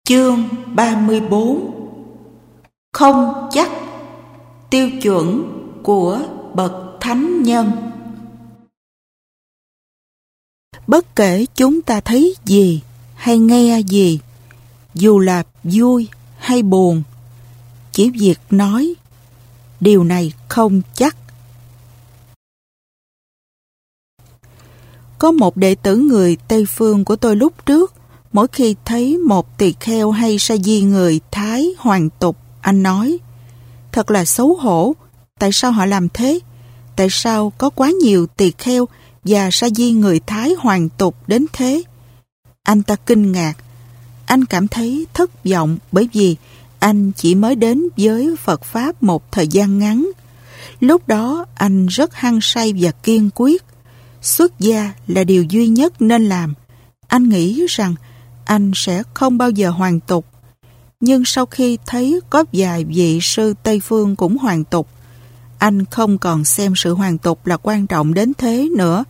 Chương 34. Không chắc tiêu chuẩn của bậc thánh nhân. Bất kể chúng ta thấy gì hay nghe gì, dù là vui hay buồn, chỉ việc nói điều này không chắc. Có một đệ tử người Tây Phương của tôi lúc trước, mỗi khi thấy một tỳ kheo hay sa di người Thái hoàn tục, anh nói: thật là xấu hổ, tại sao họ làm thế? Tại sao có quá nhiều tỳ kheo và sa di người Thái hoàn tục đến thế? Anh ta kinh ngạc, anh cảm thấy thất vọng bởi vì anh chỉ mới đến với Phật Pháp một thời gian ngắn. Lúc đó anh rất hăng say và kiên quyết. Xuất gia là điều duy nhất nên làm. Anh nghĩ rằng anh sẽ không bao giờ hoàn tục. Nhưng sau khi thấy có vài vị sư Tây Phương cũng hoàn tục, anh không còn xem sự hoàn tục là quan trọng đến thế nữa.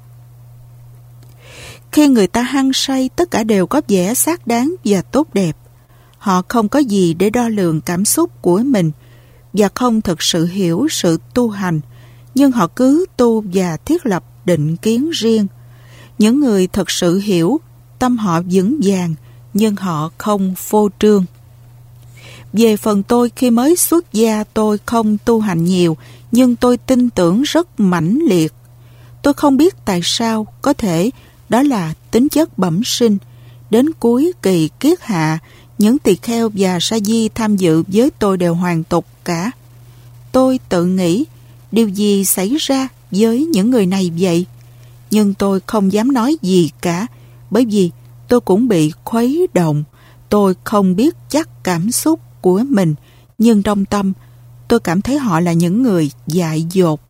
Khi người ta hăng say, tất cả đều có vẻ xác đáng và tốt đẹp. Họ không có gì để đo lường cảm xúc của mình và không thực sự hiểu sự tu hành, nhưng họ cứ tu và thiết lập định kiến riêng. Những người thực sự hiểu, tâm họ vững vàng, nhưng họ không phô trương. Về phần tôi, khi mới xuất gia tôi không tu hành nhiều, nhưng tôi tin tưởng rất mãnh liệt. Tôi không biết tại sao, có thể đó là tính chất bẩm sinh. Đến cuối kỳ kiết hạ, những tỳ kheo và sa di tham dự với tôi đều hoàn tục cả. Tôi tự nghĩ, điều gì xảy ra với những người này vậy? Nhưng tôi không dám nói gì cả, bởi vì tôi cũng bị khuấy động. Tôi không biết chắc cảm xúc của mình, nhưng trong tâm tôi cảm thấy họ là những người dại dột.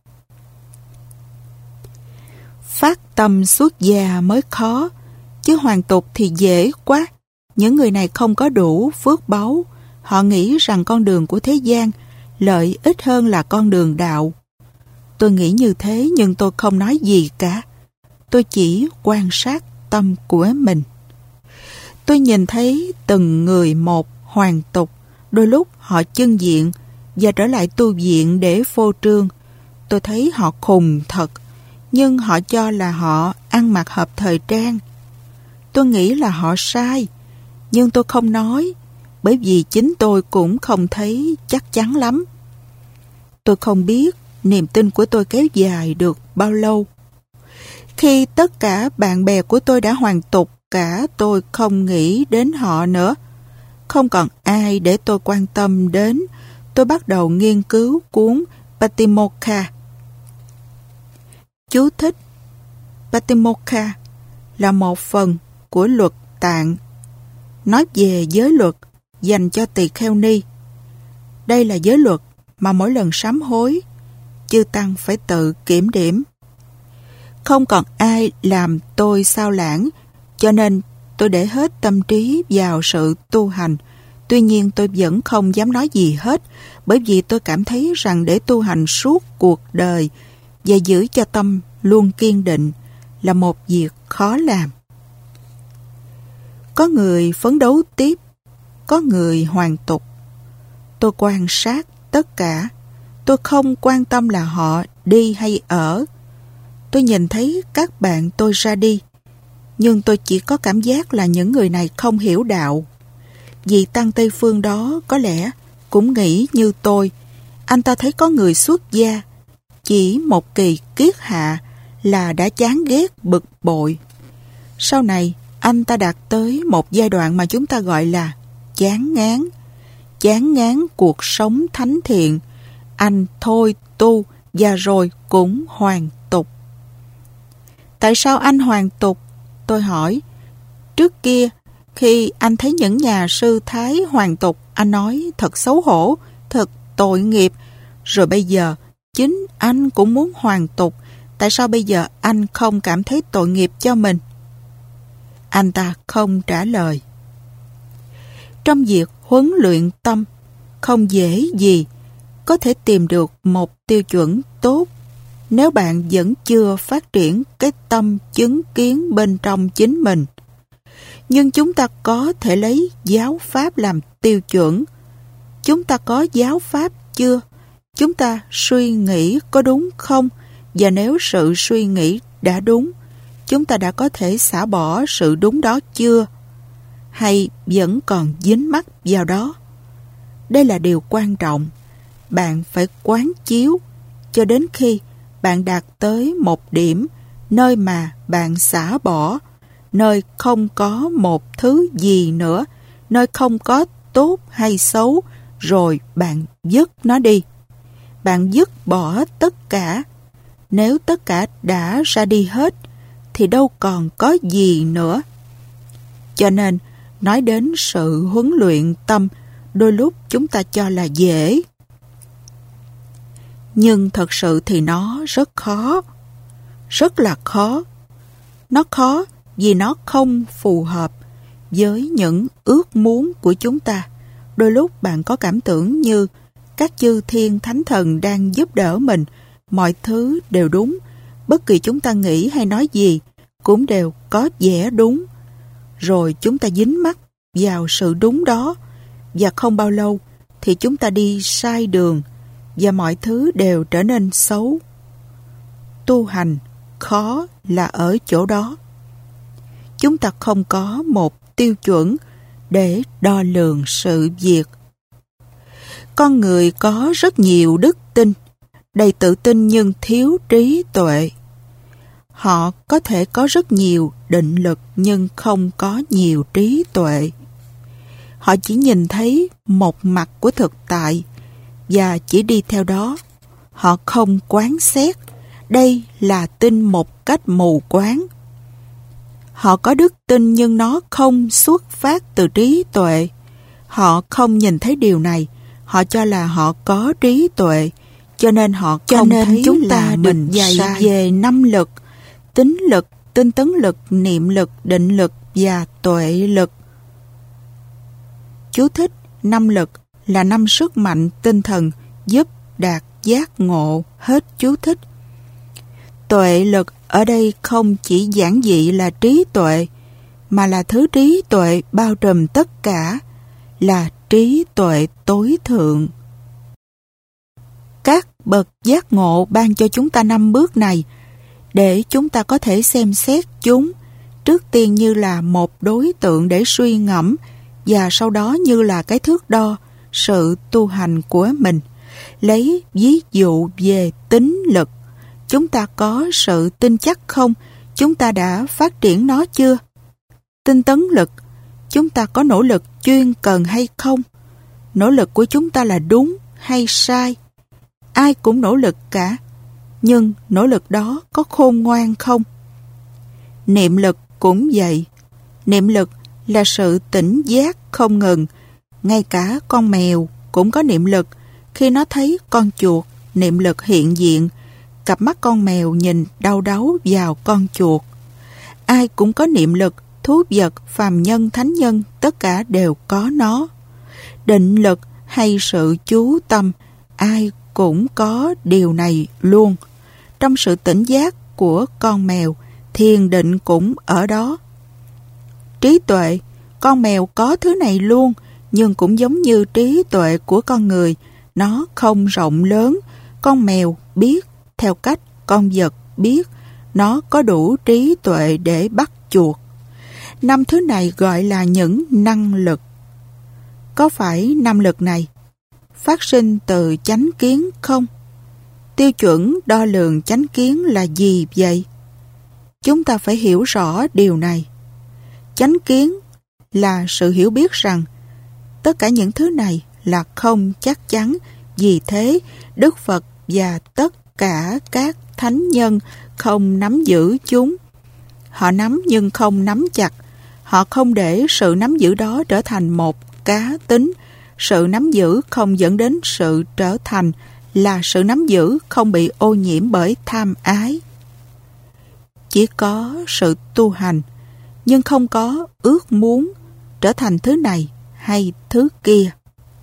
Phát tâm xuất gia mới khó, chứ hoàn tục thì dễ quá. Những người này không có đủ phước báu. Họ nghĩ rằng con đường của thế gian lợi ích hơn là con đường đạo. Tôi nghĩ như thế, nhưng tôi không nói gì cả. Tôi chỉ quan sát tâm của mình. Tôi nhìn thấy từng người một hoàn tục. Đôi lúc họ chưng diện và trở lại tu viện để phô trương. Tôi thấy họ khùng thật, nhưng họ cho là họ ăn mặc hợp thời trang. Tôi nghĩ là họ sai, nhưng tôi không nói, bởi vì chính tôi cũng không thấy chắc chắn lắm. Tôi không biết niềm tin của tôi kéo dài được bao lâu. Khi tất cả bạn bè của tôi đã hoàn tục cả, tôi không nghĩ đến họ nữa. Không còn ai để tôi quan tâm đến. Tôi bắt đầu nghiên cứu cuốn Patimokkha. Chú thích: Patimokkha là một phần của luật Tạng, nói về giới luật dành cho tỳ kheo ni. Đây là giới luật mà mỗi lần sám hối, chư tăng phải tự kiểm điểm. Không còn ai làm tôi sao lãng, cho nên tôi để hết tâm trí vào sự tu hành. Tuy nhiên tôi vẫn không dám nói gì hết, bởi vì tôi cảm thấy rằng để tu hành suốt cuộc đời và giữ cho tâm luôn kiên định là một việc khó làm. Có người phấn đấu tiếp, có người hoàn tục. Tôi quan sát tất cả. Tôi không quan tâm là họ đi hay ở. Tôi nhìn thấy các bạn tôi ra đi, nhưng tôi chỉ có cảm giác là những người này không hiểu đạo. Vị tăng Tây Phương đó có lẽ cũng nghĩ như tôi. Anh ta thấy có người xuất gia chỉ một kỳ kiết hạ là đã chán ghét bực bội. Sau này anh ta đạt tới một giai đoạn mà chúng ta gọi là chán ngán cuộc sống thánh thiện. Anh thôi tu và rồi cũng hoàn tục. Tại sao anh hoàn tục? Tôi hỏi. Trước kia, khi anh thấy những nhà sư Thái hoàn tục, anh nói thật xấu hổ, thật tội nghiệp. Rồi bây giờ, chính anh cũng muốn hoàn tục. Tại sao bây giờ anh không cảm thấy tội nghiệp cho mình? Anh ta không trả lời. Trong việc huấn luyện tâm, không dễ gì có thể tìm được một tiêu chuẩn tốt nếu bạn vẫn chưa phát triển cái tâm chứng kiến bên trong chính mình. Nhưng chúng ta có thể lấy giáo pháp làm tiêu chuẩn. Chúng ta có giáo pháp chưa? Chúng ta suy nghĩ có đúng không? Và nếu sự suy nghĩ đã đúng, chúng ta đã có thể xả bỏ sự đúng đó chưa? Hay vẫn còn dính mắc vào đó? Đây là điều quan trọng. Bạn phải quán chiếu cho đến khi bạn đạt tới một điểm nơi mà bạn xả bỏ, nơi không có một thứ gì nữa, nơi không có tốt hay xấu, rồi bạn dứt nó đi. Bạn dứt bỏ tất cả. Nếu tất cả đã ra đi hết, thì đâu còn có gì nữa. Cho nên, nói đến sự huấn luyện tâm, đôi lúc chúng ta cho là dễ. Nhưng thật sự thì nó rất khó. Rất là khó. Nó khó vì nó không phù hợp với những ước muốn của chúng ta. Đôi lúc bạn có cảm tưởng như các chư thiên thánh thần đang giúp đỡ mình, mọi thứ đều đúng, bất kỳ chúng ta nghĩ hay nói gì cũng đều có vẻ đúng. Rồi chúng ta dính mắc vào sự đúng đó, và không bao lâu thì chúng ta đi sai đường và mọi thứ đều trở nên xấu. Tu hành khó là ở chỗ đó. Chúng ta không có một tiêu chuẩn để đo lường sự việc. Con người có rất nhiều đức tin, đầy tự tin nhưng thiếu trí tuệ. Họ có thể có rất nhiều định lực nhưng không có nhiều trí tuệ. Họ chỉ nhìn thấy một mặt của thực tại và chỉ đi theo đó. Họ không quán xét. Đây là tin một cách mù quáng. Họ có đức tin nhưng nó không xuất phát từ trí tuệ. Họ không nhìn thấy điều này. Họ cho là họ có trí tuệ, cho nên họ không thấy chúng ta được dạy về 5 lực: tín lực, tinh tấn lực, niệm lực, định lực và tuệ lực. Chú thích: 5 lực là 5 sức mạnh tinh thần giúp đạt giác ngộ. Hết chú thích. Tuệ lực ở đây không chỉ giản dị là trí tuệ, mà là thứ trí tuệ bao trùm tất cả, là trí tuệ tối thượng. Các bậc giác ngộ ban cho chúng ta 5 bước này để chúng ta có thể xem xét chúng, trước tiên như là một đối tượng để suy ngẫm, và sau đó như là cái thước đo sự tu hành của mình. Lấy ví dụ về tín lực, chúng ta có sự tin chắc không? Chúng ta đã phát triển nó chưa? Tinh tấn lực, chúng ta có nỗ lực chuyên cần hay không? Nỗ lực của chúng ta là đúng hay sai? Ai cũng nỗ lực cả, nhưng nỗ lực đó có khôn ngoan không? Niệm lực cũng vậy. Niệm lực là sự tỉnh giác không ngừng. Ngay cả con mèo cũng có niệm lực. Khi nó thấy con chuột, niệm lực hiện diện. Cặp mắt con mèo nhìn đau đáu vào con chuột. Ai cũng có niệm lực. Thú vật, phàm nhân, thánh nhân, tất cả đều có nó. Định lực hay sự chú tâm, ai cũng có điều này luôn. Trong sự tỉnh giác của con mèo, thiền định cũng ở đó. Trí tuệ, con mèo có thứ này luôn, nhưng cũng giống như trí tuệ của con người, nó không rộng lớn. Con mèo biết theo cách con vật biết, nó có đủ trí tuệ để bắt chuột. 5 thứ này gọi là những năng lực. Có phải 5 lực này phát sinh từ chánh kiến không? Tiêu chuẩn đo lường chánh kiến là gì vậy? Chúng ta phải hiểu rõ điều này. Chánh kiến là sự hiểu biết rằng tất cả những thứ này là không chắc chắn. Vì thế, Đức Phật và tất cả các thánh nhân không nắm giữ chúng. Họ nắm nhưng không nắm chặt. Họ không để sự nắm giữ đó trở thành một cá tính. Sự nắm giữ không dẫn đến sự trở thành là sự nắm giữ không bị ô nhiễm bởi tham ái. Chỉ có sự tu hành, nhưng không có ước muốn trở thành thứ này hay thứ kia.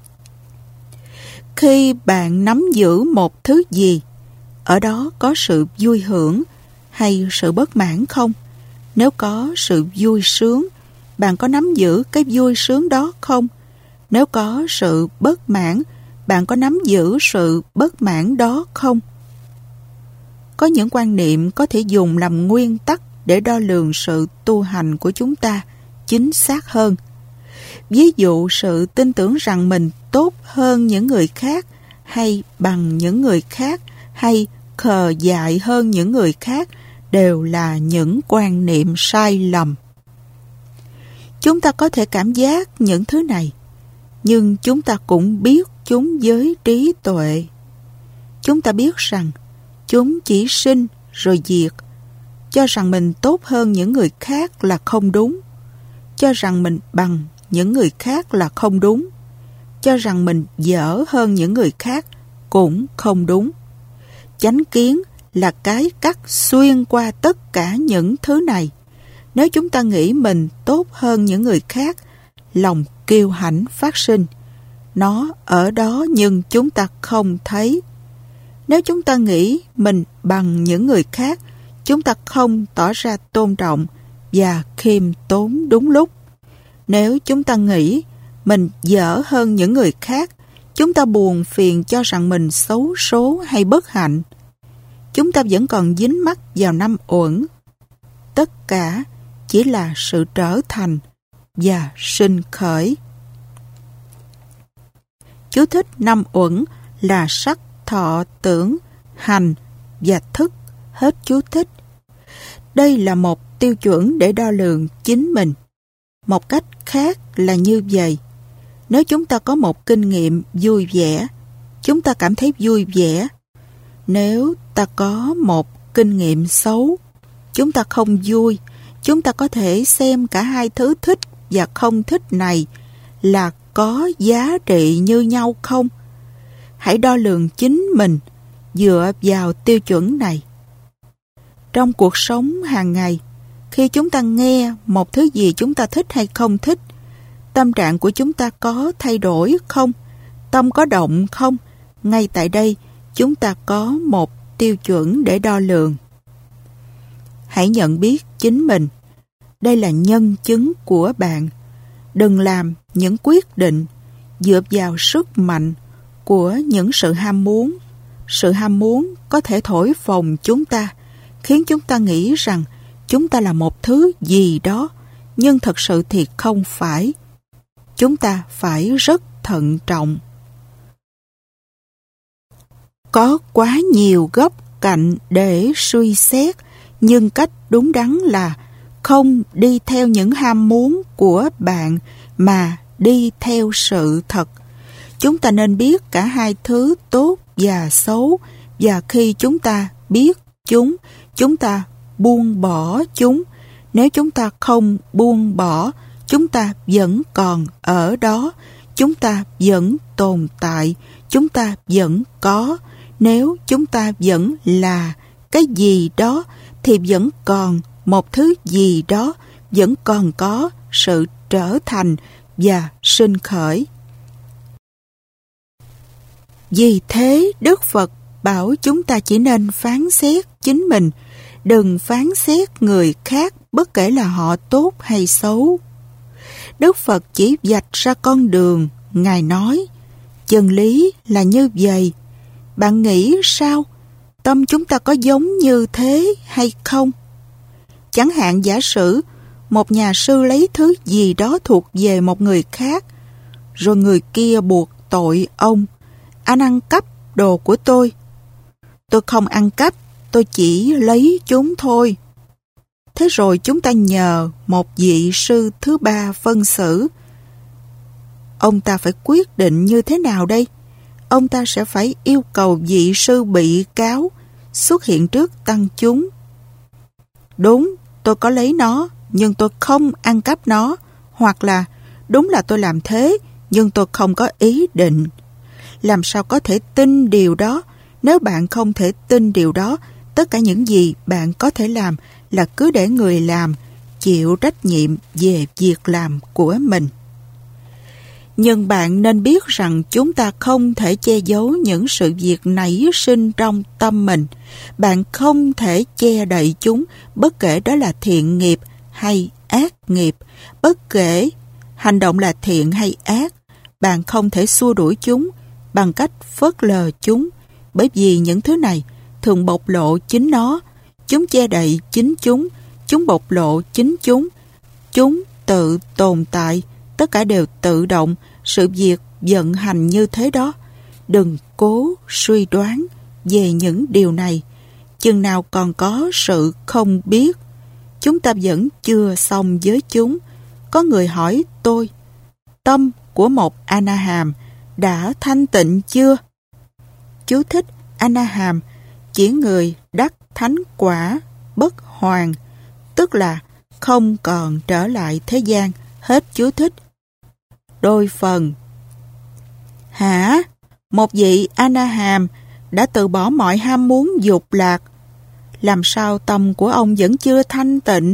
Khi bạn nắm giữ một thứ gì, ở đó có sự vui hưởng hay sự bất mãn không? Nếu có sự vui sướng, bạn có nắm giữ cái vui sướng đó không? Nếu có sự bất mãn, bạn có nắm giữ sự bất mãn đó không? Có những quan niệm có thể dùng làm nguyên tắc để đo lường sự tu hành của chúng ta chính xác hơn. Ví dụ sự tin tưởng rằng mình tốt hơn những người khác, hay bằng những người khác, hay khờ dại hơn những người khác đều là những quan niệm sai lầm. Chúng ta có thể cảm giác những thứ này, nhưng chúng ta cũng biết chúng với trí tuệ. Chúng ta biết rằng chúng chỉ sinh rồi diệt. Cho rằng mình tốt hơn những người khác là không đúng. Cho rằng mình bằng những người khác là không đúng. Cho rằng mình dở hơn những người khác cũng không đúng. Chánh kiến là cái cắt xuyên qua tất cả những thứ này. Nếu chúng ta nghĩ mình tốt hơn những người khác, lòng kiêu hãnh phát sinh. Nó ở đó nhưng chúng ta không thấy. Nếu chúng ta nghĩ mình bằng những người khác, chúng ta không tỏ ra tôn trọng và khiêm tốn đúng lúc. Nếu chúng ta nghĩ mình dở hơn những người khác, chúng ta buồn phiền cho rằng mình xấu số hay bất hạnh. Chúng ta vẫn còn dính mắc vào năm uẩn. Tất cả chỉ là sự trở thành và sinh khởi. Chú thích năm uẩn là sắc, thọ, tưởng, hành và thức. Hết chú thích. Đây là một tiêu chuẩn để đo lường chính mình. Một cách khác là như vậy. Nếu chúng ta có một kinh nghiệm vui vẻ, chúng ta cảm thấy vui vẻ. Nếu ta có một kinh nghiệm xấu, chúng ta không vui. Chúng ta có thể xem cả hai thứ thích và không thích này là có giá trị như nhau không? Hãy đo lường chính mình dựa vào tiêu chuẩn này. Trong cuộc sống hàng ngày, khi chúng ta nghe một thứ gì chúng ta thích hay không thích, tâm trạng của chúng ta có thay đổi không? Tâm có động không? Ngay tại đây, chúng ta có một tiêu chuẩn để đo lường. Hãy nhận biết chính mình. Đây là nhân chứng của bạn. Đừng làm những quyết định dựa vào sức mạnh của những sự ham muốn. Sự ham muốn có thể thổi phồng chúng ta, khiến chúng ta nghĩ rằng chúng ta là một thứ gì đó, nhưng thật sự thì không phải. Chúng ta phải rất thận trọng. Có quá nhiều góc cạnh để suy xét, nhưng cách đúng đắn là không đi theo những ham muốn của bạn mà đi theo sự thật. Chúng ta nên biết cả hai thứ tốt và xấu, và khi chúng ta biết chúng, chúng ta buông bỏ chúng. Nếu chúng ta không buông bỏ, chúng ta vẫn còn ở đó, chúng ta vẫn tồn tại, chúng ta vẫn có. Nếu chúng ta vẫn là cái gì đó, thì vẫn còn một thứ gì đó, vẫn còn có sự trở thành và sinh khởi. Vì thế, Đức Phật bảo chúng ta chỉ nên phán xét chính mình, đừng phán xét người khác bất kể là họ tốt hay xấu. Đức Phật chỉ vạch ra con đường. Ngài nói, chân lý là như vậy. Bạn nghĩ sao? Tâm chúng ta có giống như thế hay không? Chẳng hạn giả sử một nhà sư lấy thứ gì đó thuộc về một người khác, rồi người kia buộc tội ông. Anh ăn cắp đồ của tôi. Tôi không ăn cắp, tôi chỉ lấy chúng thôi. Thế rồi chúng ta nhờ một vị sư thứ ba phân xử. Ông ta phải quyết định như thế nào đây? Ông ta sẽ phải yêu cầu vị sư bị cáo xuất hiện trước tăng chúng. Đúng, tôi có lấy nó, nhưng tôi không ăn cắp nó. Hoặc là, đúng là tôi làm thế, nhưng tôi không có ý định. Làm sao có thể tin điều đó? Nếu bạn không thể tin điều đó, tất cả những gì bạn có thể làm là cứ để người làm chịu trách nhiệm về việc làm của mình. Nhưng bạn nên biết rằng chúng ta không thể che giấu những sự việc nảy sinh trong tâm mình. Bạn không thể che đậy chúng bất kể đó là thiện nghiệp hay ác ác nghiệp, bất kể hành động là thiện hay ác. Bạn không thể xua đuổi chúng bằng cách phớt lờ chúng, bởi vì những thứ này thường bộc lộ chính nó, chúng che đậy chính chúng bộc lộ chính chúng tự tồn tại, tất cả đều tự động, sự việc vận hành như thế đó. Đừng cố suy đoán về những điều này, chừng nào còn có sự không biết. Chúng ta vẫn chưa xong với chúng. Có người hỏi tôi, tâm của một A-na-hàm đã thanh tịnh chưa? Chú thích: A-na-hàm chỉ người đắc thánh quả bất hoàn, tức là không còn trở lại thế gian. Hết chú thích. Đôi phần: hả? Một vị A-na-hàm đã từ bỏ mọi ham muốn dục lạc, làm sao tâm của ông vẫn chưa thanh tịnh?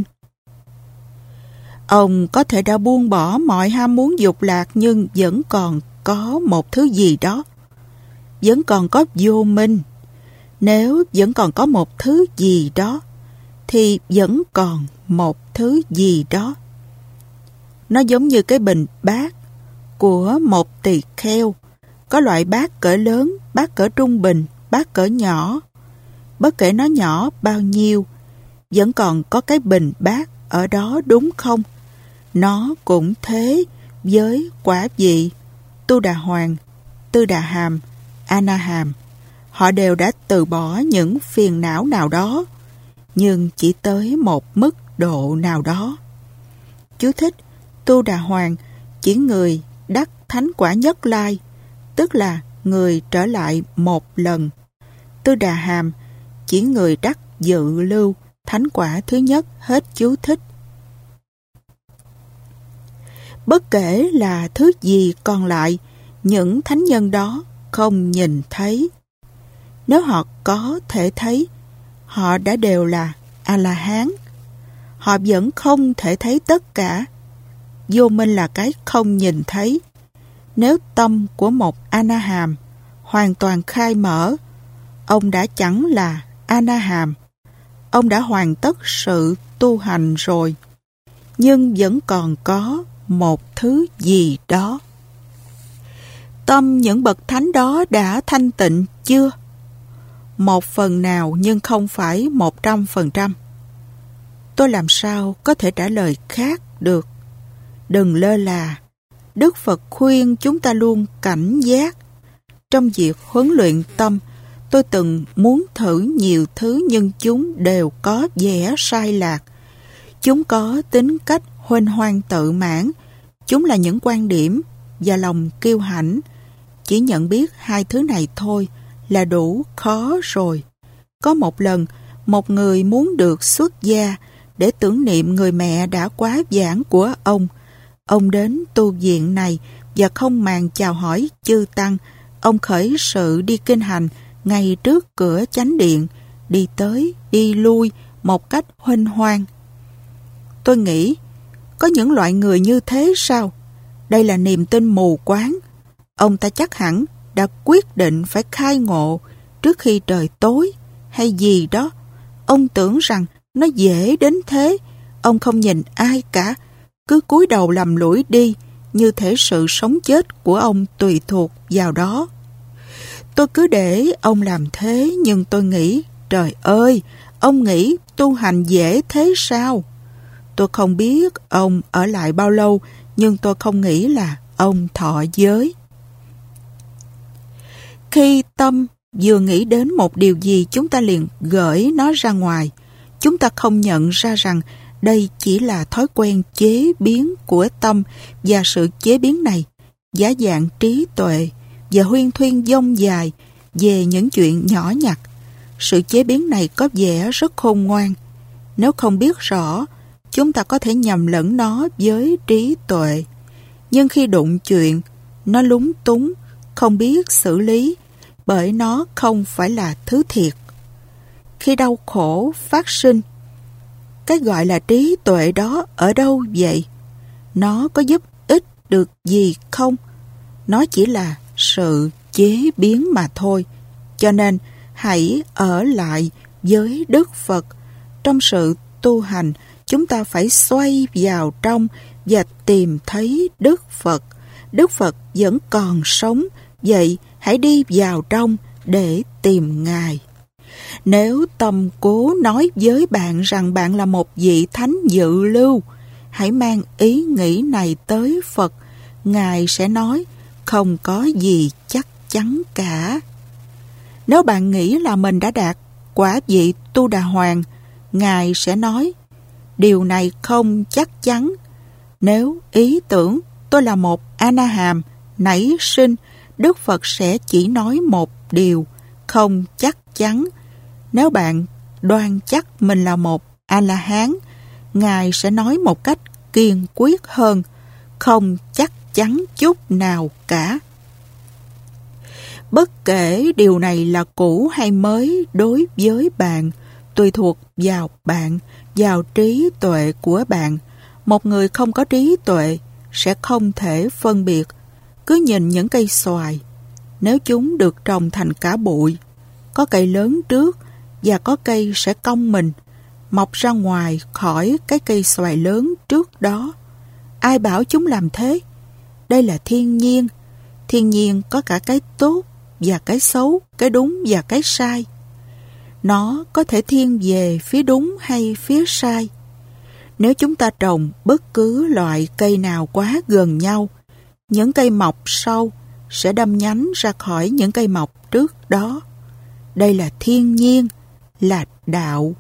Ông có thể đã buông bỏ mọi ham muốn dục lạc, nhưng vẫn còn có một thứ gì đó. Vẫn còn có vô minh. Nếu vẫn còn có một thứ gì đó, thì vẫn còn một thứ gì đó. Nó giống như cái bình bát của một tỳ kheo. Có loại bát cỡ lớn, bát cỡ trung bình, bát cỡ nhỏ. Bất kể nó nhỏ bao nhiêu, vẫn còn có cái bình bát ở đó, đúng không? Nó cũng thế với quả vị Tu Đà Hoàng, Tư Đà Hàm, A-na-hàm. Họ đều đã từ bỏ những phiền não nào đó, nhưng chỉ tới một mức độ nào đó. Chú thích: Tu Đà Hoàng chỉ người đắc thánh quả nhất lai, tức là người trở lại một lần. Tư Đà Hàm chỉ người đắc dự lưu thánh quả thứ nhất. Hết chú thích. Bất kể là thứ gì còn lại, những thánh nhân đó không nhìn thấy. Nếu họ có thể thấy, họ đã đều là A-la-hán. Họ vẫn không thể thấy tất cả. Vô minh là cái không nhìn thấy. Nếu tâm của một A-na-hàm hoàn toàn khai mở, ông đã chẳng là A-na-hàm. Ông đã hoàn tất sự tu hành rồi. Nhưng vẫn còn có một thứ gì đó. Tâm những bậc thánh đó đã thanh tịnh chưa? Một phần nào, nhưng không phải 100%. Tôi làm sao có thể trả lời khác được? Đừng lơ là. Đức Phật khuyên chúng ta luôn cảnh giác. Trong việc huấn luyện tâm, tôi từng muốn thử nhiều thứ, nhưng chúng đều có vẻ sai lạc. Chúng có tính cách huênh hoang tự mãn. Chúng là những quan điểm và lòng kiêu hãnh. Chỉ nhận biết hai thứ này thôi là đủ khó rồi. Có một lần, một người muốn được xuất gia để tưởng niệm người mẹ đã quá vãng của ông. Ông đến tu viện này và không màng chào hỏi chư tăng. Ông khởi sự đi kinh hành ngay trước cửa chánh điện, đi tới, đi lui một cách huênh hoang. Tôi nghĩ, có những loại người như thế sao? Đây là niềm tin mù quáng. Ông ta chắc hẳn đã quyết định phải khai ngộ trước khi trời tối hay gì đó. Ông tưởng rằng nó dễ đến thế. Ông không nhìn ai cả, cứ cúi đầu lầm lũi đi, như thể sự sống chết của ông tùy thuộc vào đó. Tôi cứ để ông làm thế, nhưng tôi nghĩ, trời ơi, ông nghĩ tu hành dễ thế sao? Tôi không biết ông ở lại bao lâu, nhưng tôi không nghĩ là ông thọ giới. Khi tâm vừa nghĩ đến một điều gì, chúng ta liền gửi nó ra ngoài. Chúng ta không nhận ra rằng đây chỉ là thói quen chế biến của tâm, và sự chế biến này giả dạng trí tuệ và huyên thuyên dông dài về những chuyện nhỏ nhặt. Sự chế biến này có vẻ rất khôn ngoan. Nếu không biết rõ, chúng ta có thể nhầm lẫn nó với trí tuệ. Nhưng khi đụng chuyện, nó lúng túng, không biết xử lý, bởi nó không phải là thứ thiệt. Khi đau khổ phát sinh, cái gọi là trí tuệ đó ở đâu vậy? Nó có giúp ích được gì không? Nó chỉ là sự chế biến mà thôi. Cho nên, hãy ở lại với Đức Phật. Trong sự tu hành, chúng chúng ta phải xoay vào trong và tìm thấy Đức Phật. Đức Phật vẫn còn sống, vậy hãy đi vào trong để tìm Ngài. Nếu tâm cố nói với bạn rằng bạn là một vị thánh dự lưu, hãy mang ý nghĩ này tới Phật. Ngài sẽ nói, không có gì chắc chắn cả. Nếu bạn nghĩ là mình đã đạt quả vị Tu Đà Hoàng, Ngài sẽ nói, điều này không chắc chắn. Nếu ý tưởng tôi là một A-na-hàm nảy sinh, Đức Phật sẽ chỉ nói một điều, không chắc chắn. Nếu bạn đoan chắc mình là một A-la-hán, Ngài sẽ nói một cách kiên quyết hơn, không chắc chắn chút nào cả. Bất kể điều này là cũ hay mới đối với bạn, tùy thuộc vào bạn, vào trí tuệ của bạn. Một người không có trí tuệ sẽ không thể phân biệt. Cứ nhìn những cây xoài, nếu chúng được trồng thành cả bụi, có cây lớn trước và có cây sẽ cong mình, mọc ra ngoài khỏi cái cây xoài lớn trước đó. Ai bảo chúng làm thế? Đây là thiên nhiên. Thiên nhiên có cả cái tốt và cái xấu, cái đúng và cái sai. Nó có thể thiên về phía đúng hay phía sai. Nếu chúng ta trồng bất cứ loại cây nào quá gần nhau, những cây mọc sau sẽ đâm nhánh ra khỏi những cây mọc trước đó. Đây là thiên nhiên, là đạo.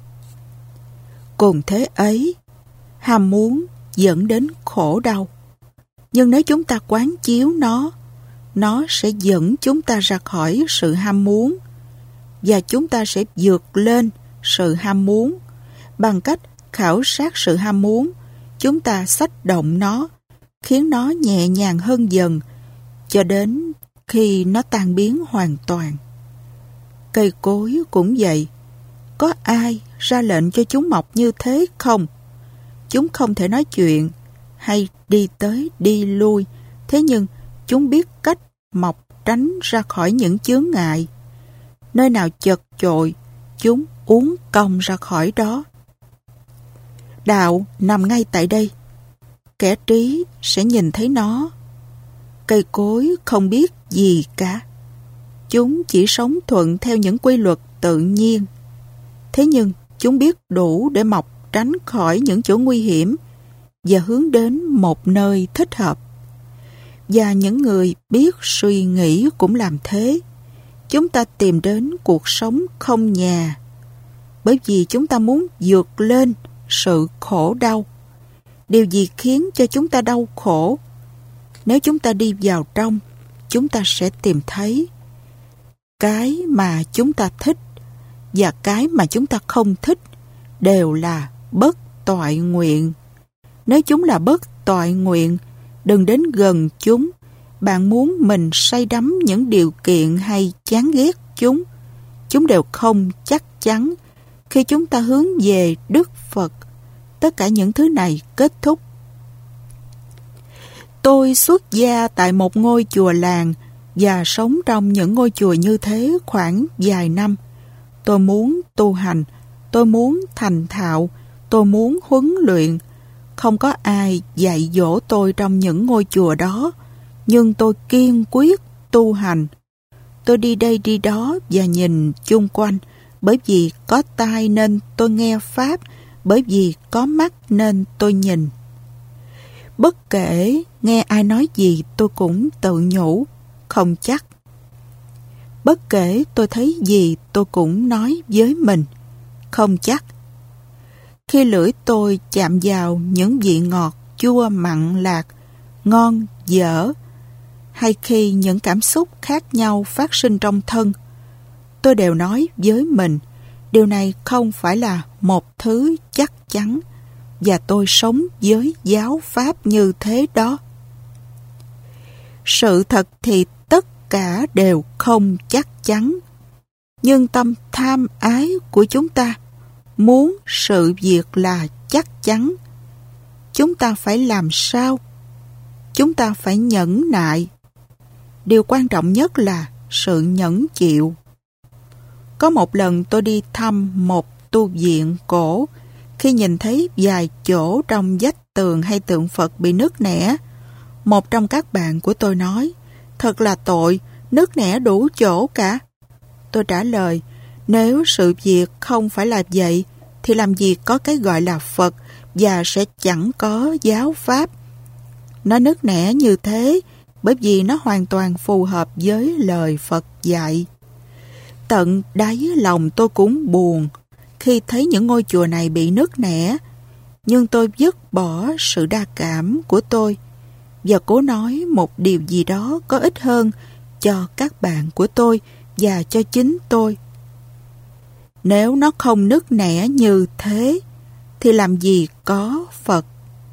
Cùng thế ấy, ham muốn dẫn đến khổ đau. Nhưng nếu chúng ta quán chiếu nó sẽ dẫn chúng ta ra khỏi sự ham muốn, và chúng ta sẽ vượt lên sự ham muốn. Bằng cách khảo sát sự ham muốn, chúng ta xách động nó, khiến nó nhẹ nhàng hơn dần, cho đến khi nó tan biến hoàn toàn. Cây cối cũng vậy. Có ai ra lệnh cho chúng mọc như thế không? Chúng không thể nói chuyện hay đi tới đi lui, thế nhưng chúng biết cách mọc tránh ra khỏi những chướng ngại. Nơi nào chật chội, chúng uốn cong ra khỏi đó. Đạo nằm ngay tại đây. Kẻ trí sẽ nhìn thấy nó. Cây cối không biết gì cả. Chúng chỉ sống thuận theo những quy luật tự nhiên. Thế nhưng chúng biết đủ để mọc tránh khỏi những chỗ nguy hiểm và hướng đến một nơi thích hợp. Và những người biết suy nghĩ cũng làm thế. Chúng ta tìm đến cuộc sống không nhà, bởi vì chúng ta muốn vượt lên sự khổ đau. Điều gì khiến cho chúng ta đau khổ? Nếu chúng ta đi vào trong, chúng ta sẽ tìm thấy cái mà chúng ta thích và cái mà chúng ta không thích đều là bất toại nguyện. Nếu chúng là bất toại nguyện, đừng đến gần chúng. Bạn muốn mình say đắm những điều kiện hay chán ghét chúng. Chúng đều không chắc chắn. Khi chúng ta hướng về Đức Phật, tất cả những thứ này kết thúc. Tôi xuất gia tại một ngôi chùa làng và sống trong những ngôi chùa như thế khoảng vài năm. Tôi muốn tu hành, tôi muốn thành thạo, tôi muốn huấn luyện. Không có ai dạy dỗ tôi trong những ngôi chùa đó, nhưng tôi kiên quyết tu hành. Tôi đi đây đi đó và nhìn chung quanh, bởi vì có tai nên tôi nghe Pháp, bởi vì có mắt nên tôi nhìn. Bất kể nghe ai nói gì tôi cũng tự nhủ, không chắc. Bất kể tôi thấy gì tôi cũng nói với mình, không chắc. Khi lưỡi tôi chạm vào những vị ngọt, chua, mặn, lạc, ngon, dở, hay khi những cảm xúc khác nhau phát sinh trong thân, tôi đều nói với mình, điều này không phải là một thứ chắc chắn, và tôi sống với giáo pháp như thế đó. Sự thật thì tất cả đều không chắc chắn, nhưng tâm tham ái của chúng ta muốn sự việc là chắc chắn. Chúng ta phải làm sao? Chúng ta phải nhẫn nại. Điều quan trọng nhất là sự nhẫn chịu. Có một lần tôi đi thăm một tu viện cổ. Khi nhìn thấy vài chỗ trong vách tường hay tượng Phật bị nứt nẻ, một trong các bạn của tôi nói, thật là tội, nứt nẻ đủ chỗ cả. Tôi trả lời, nếu sự việc không phải là vậy, thì làm gì có cái gọi là Phật và sẽ chẳng có giáo pháp. Nó nứt nẻ như thế bởi vì nó hoàn toàn phù hợp với lời Phật dạy. Tận đáy lòng tôi cũng buồn khi thấy những ngôi chùa này bị nứt nẻ, nhưng tôi dứt bỏ sự đa cảm của tôi và cố nói một điều gì đó có ích hơn cho các bạn của tôi và cho chính tôi. Nếu nó không nứt nẻ như thế, thì làm gì có Phật?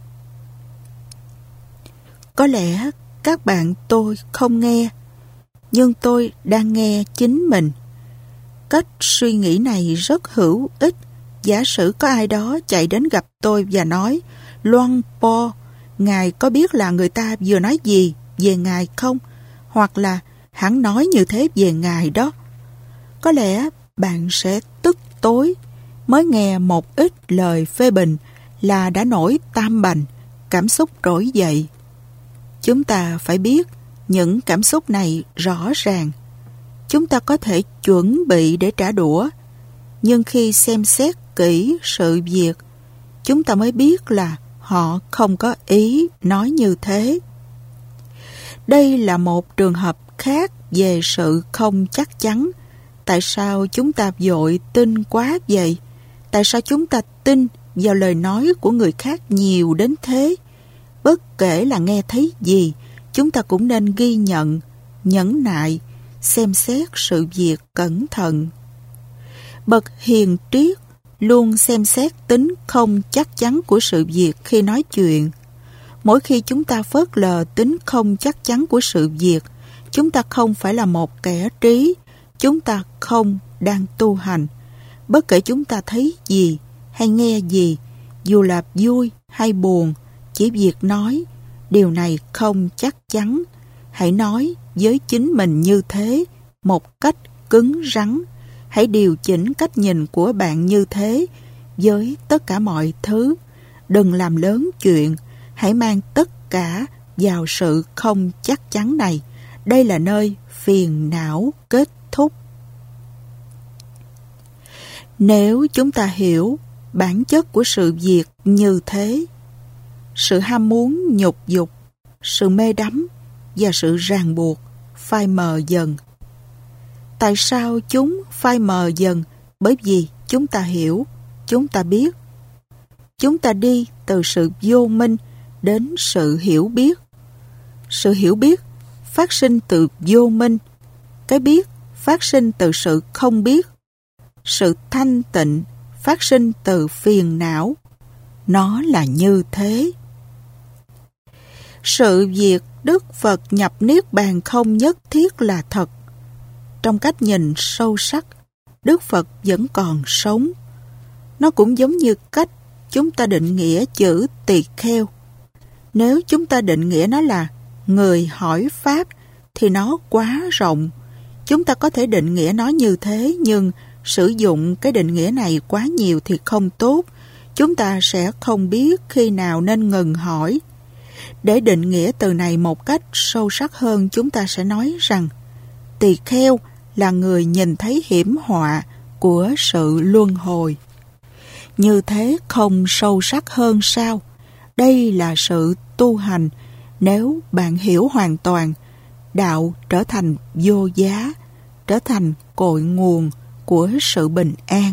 Có lẽ các bạn tôi không nghe, nhưng tôi đang nghe chính mình. Cách suy nghĩ này rất hữu ích. Giả sử có ai đó chạy đến gặp tôi và nói, Luang Po, Ngài có biết là người ta vừa nói gì về Ngài không? Hoặc là hắn nói như thế về Ngài đó. Có lẽ bạn sẽ tức tối, mới nghe một ít lời phê bình là đã nổi tam bành, cảm xúc trỗi dậy. Chúng ta phải biết những cảm xúc này rõ ràng. Chúng ta có thể chuẩn bị để trả đũa, nhưng khi xem xét kỹ sự việc, chúng ta mới biết là họ không có ý nói như thế. Đây là một trường hợp khác về sự không chắc chắn. Tại sao chúng ta vội tin quá vậy? Tại sao chúng ta tin vào lời nói của người khác nhiều đến thế? Bất kể là nghe thấy gì, chúng ta cũng nên ghi nhận, nhẫn nại, xem xét sự việc cẩn thận. Bậc hiền triết luôn xem xét tính không chắc chắn của sự việc khi nói chuyện. Mỗi khi chúng ta phớt lờ tính không chắc chắn của sự việc, chúng ta không phải là một kẻ trí, chúng ta không đang tu hành. Bất kể chúng ta thấy gì hay nghe gì, dù là vui hay buồn, chỉ việc nói, điều này không chắc chắn. Hãy nói với chính mình như thế, một cách cứng rắn. Hãy điều chỉnh cách nhìn của bạn như thế với tất cả mọi thứ. Đừng làm lớn chuyện, hãy mang tất cả vào sự không chắc chắn này. Đây là nơi phiền não kết thúc. Nếu chúng ta hiểu bản chất của sự việc như thế, sự ham muốn nhục dục, sự mê đắm và sự ràng buộc phai mờ dần. Tại sao chúng phai mờ dần? Bởi vì chúng ta hiểu, chúng ta biết. Chúng ta đi từ sự vô minh đến sự hiểu biết. Sự hiểu biết phát sinh từ vô minh. Cái biết phát sinh từ sự không biết. Sự thanh tịnh phát sinh từ phiền não. Nó là như thế. Sự việc Đức Phật nhập Niết Bàn không nhất thiết là thật. Trong cách nhìn sâu sắc, Đức Phật vẫn còn sống. Nó cũng giống như cách chúng ta định nghĩa chữ tỳ kheo. Nếu chúng ta định nghĩa nó là người hỏi Pháp, thì nó quá rộng. Chúng ta có thể định nghĩa nó như thế, nhưng sử dụng cái định nghĩa này quá nhiều thì không tốt. Chúng ta sẽ không biết khi nào nên ngừng hỏi. Để định nghĩa từ này một cách sâu sắc hơn, chúng ta sẽ nói rằng tỳ kheo là người nhìn thấy hiểm họa của sự luân hồi. Như thế không sâu sắc hơn sao? Đây là sự tu hành. Nếu bạn hiểu hoàn toàn, đạo trở thành vô giá, trở thành cội nguồn của sự bình an.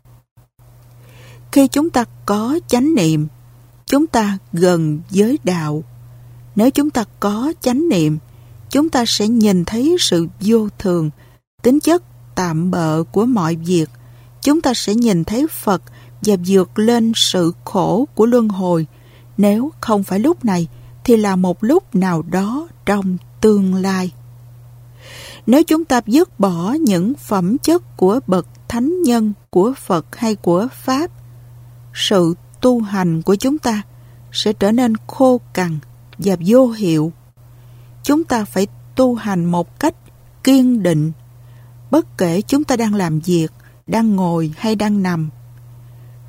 Khi chúng ta có chánh niệm, chúng ta gần với đạo. Nếu chúng ta có chánh niệm, chúng ta sẽ nhìn thấy sự vô thường, tính chất tạm bợ của mọi việc. Chúng ta sẽ nhìn thấy Phật và vượt lên sự khổ của luân hồi. Nếu không phải lúc này, thì là một lúc nào đó trong tương lai. Nếu chúng ta dứt bỏ những phẩm chất của bậc thánh nhân, của Phật hay của Pháp, sự tu hành của chúng ta sẽ trở nên khô cằn và vô hiệu. Chúng ta phải tu hành một cách kiên định, bất kể chúng ta đang làm việc, đang ngồi hay đang nằm.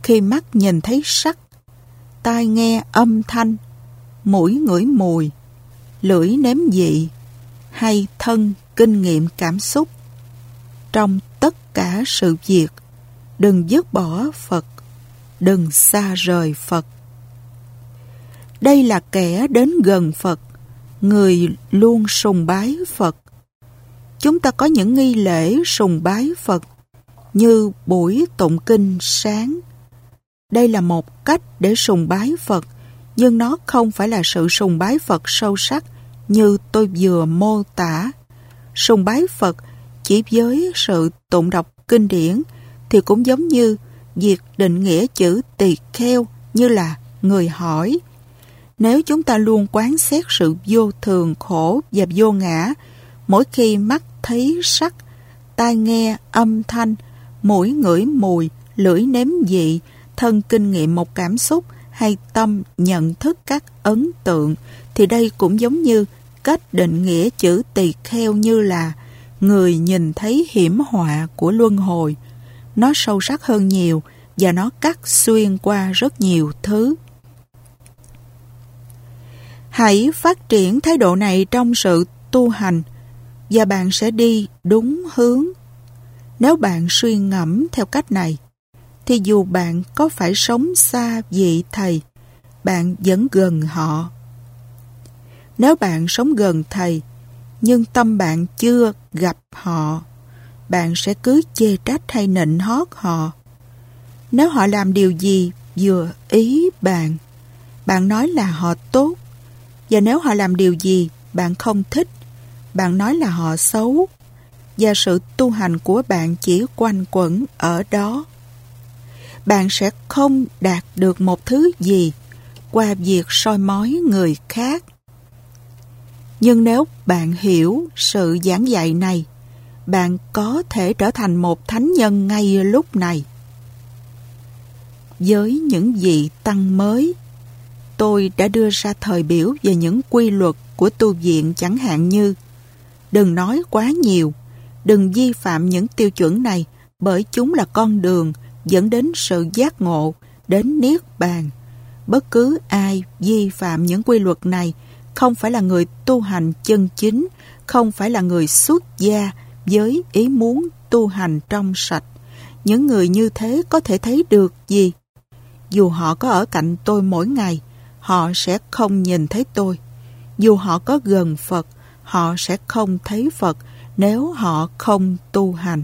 Khi mắt nhìn thấy sắc, tai nghe âm thanh, mũi ngửi mùi, lưỡi nếm vị, hay thân kinh nghiệm cảm xúc, trong tất cả sự việc, đừng dứt bỏ Phật, đừng xa rời Phật. Đây là kẻ đến gần Phật, người luôn sùng bái Phật. Chúng ta có những nghi lễ sùng bái Phật, như buổi tụng kinh sáng. Đây là một cách để sùng bái Phật, nhưng nó không phải là sự sùng bái Phật sâu sắc như tôi vừa mô tả. Sùng bái Phật chỉ với sự tụng đọc kinh điển thì cũng giống như việc định nghĩa chữ tỳ kheo như là người hỏi. Nếu chúng ta luôn quán xét sự vô thường, khổ và vô ngã, mỗi khi mắt thấy sắc, tai nghe âm thanh, mũi ngửi mùi, lưỡi nếm vị, thân kinh nghiệm một cảm xúc hay tâm nhận thức các ấn tượng, thì đây cũng giống như cách định nghĩa chữ tỳ kheo như là người nhìn thấy hiểm họa của luân hồi. Nó sâu sắc hơn nhiều và nó cắt xuyên qua rất nhiều thứ. Hãy phát triển thái độ này trong sự tu hành và bạn sẽ đi đúng hướng. Nếu bạn suy ngẫm theo cách này, thì dù bạn có phải sống xa vị thầy, bạn vẫn gần họ. Nếu bạn sống gần thầy, nhưng tâm bạn chưa gặp họ, bạn sẽ cứ chê trách hay nịnh hót họ. Nếu họ làm điều gì vừa ý bạn, bạn nói là họ tốt. Và nếu họ làm điều gì bạn không thích, bạn nói là họ xấu. Và sự tu hành của bạn chỉ quanh quẩn ở đó. Bạn sẽ không đạt được một thứ gì qua việc soi mói người khác. Nhưng nếu bạn hiểu sự giảng dạy này, bạn có thể trở thành một thánh nhân ngay lúc này. Với những vị tăng mới, tôi đã đưa ra thời biểu về những quy luật của tu viện, chẳng hạn như đừng nói quá nhiều, đừng vi phạm những tiêu chuẩn này bởi chúng là con đường dẫn đến sự giác ngộ, đến niết bàn. Bất cứ ai vi phạm những quy luật này không phải là người tu hành chân chính, không phải là người xuất gia với ý muốn tu hành trong sạch. Những người như thế có thể thấy được gì? Dù họ có ở cạnh tôi mỗi ngày, họ sẽ không nhìn thấy tôi. Dù họ có gần Phật, họ sẽ không thấy Phật nếu họ không tu hành.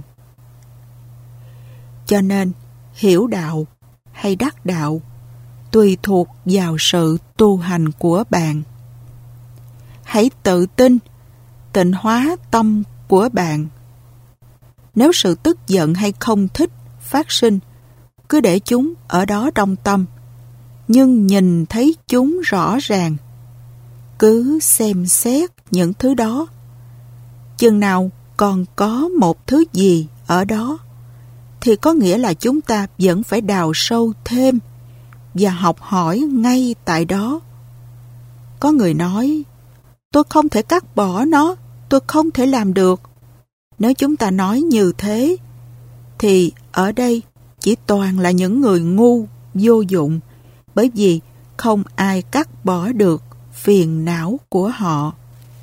Cho nên, hiểu đạo hay đắc đạo tùy thuộc vào sự tu hành của bạn. Hãy tự tin, tịnh hóa tâm của bạn. Nếu sự tức giận hay không thích phát sinh, cứ để chúng ở đó trong tâm, nhưng nhìn thấy chúng rõ ràng. Cứ xem xét những thứ đó. Chừng nào còn có một thứ gì ở đó, thì có nghĩa là chúng ta vẫn phải đào sâu thêm và học hỏi ngay tại đó. Có người nói, tôi không thể cắt bỏ nó, tôi không thể làm được. Nếu chúng ta nói như thế, thì ở đây chỉ toàn là những người ngu, vô dụng, bởi vì không ai cắt bỏ được phiền não của họ.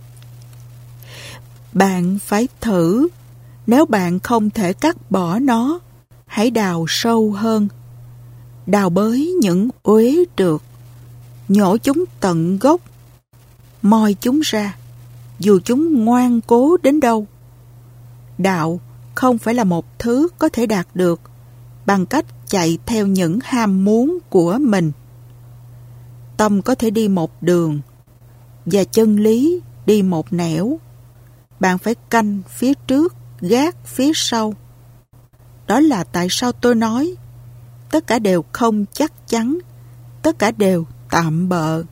Bạn phải thử. Nếu bạn không thể cắt bỏ nó, hãy đào sâu hơn. Đào bới những uế trượt, nhổ chúng tận gốc, moi chúng ra, dù chúng ngoan cố đến đâu. Đạo không phải là một thứ có thể đạt được bằng cách chạy theo những ham muốn của mình. Tâm có thể đi một đường và chân lý đi một nẻo. Bạn phải canh phía trước, gác phía sau. Đó là tại sao tôi nói tất cả đều không chắc chắn, tất cả đều tạm bợ.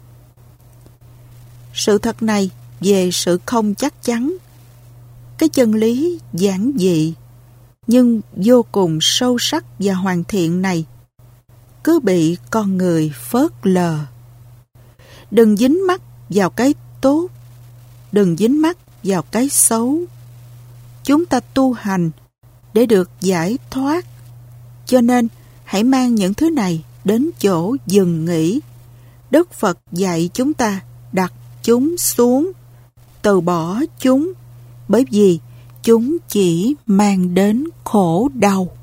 Sự thật này về sự không chắc chắn, cái chân lý giản dị nhưng vô cùng sâu sắc và hoàn thiện này cứ bị con người phớt lờ. Đừng dính mắc vào cái tốt, đừng dính mắc vào cái xấu. Chúng ta tu hành để được giải thoát, cho nên hãy mang những thứ này đến chỗ dừng nghỉ. Đức Phật dạy chúng ta đặt chúng xuống, từ bỏ chúng, bởi vì chúng chỉ mang đến khổ đau.